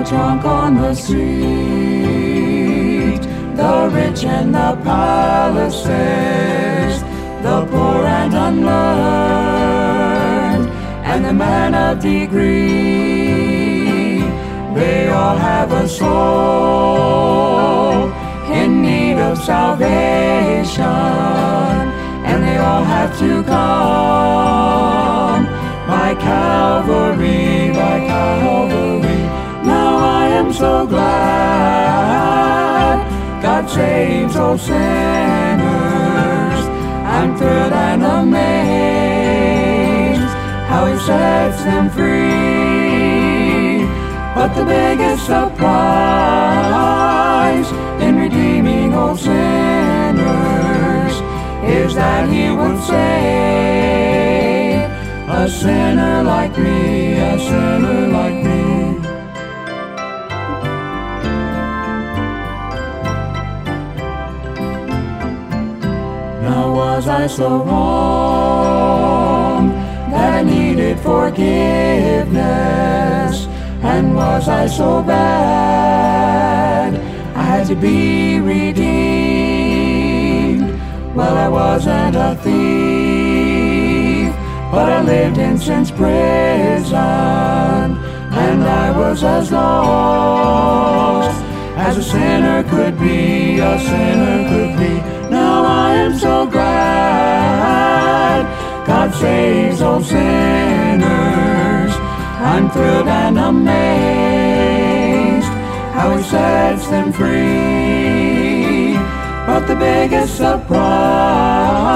drunk on the street, the rich and the palaces, the poor and unlearned, and the man of degree. They all have a soul in need of salvation, and they all have to come by Calvary, by Calvary. Now I am so glad God saves all sinners. I'm thrilled and amazed how He sets them free. But the biggest surprise in redeeming all sinners is that He would save a sinner like me, a sinner like me. Now was I so wrong that I needed forgiveness? And was I so bad I had to be redeemed? Well, I wasn't a thief, but I lived in sin's prison, and I was as lost as a sinner could be, a sinner could be. Now I am so glad God saves all sinners. I'm thrilled and amazed how He sets them free. But the biggest surprise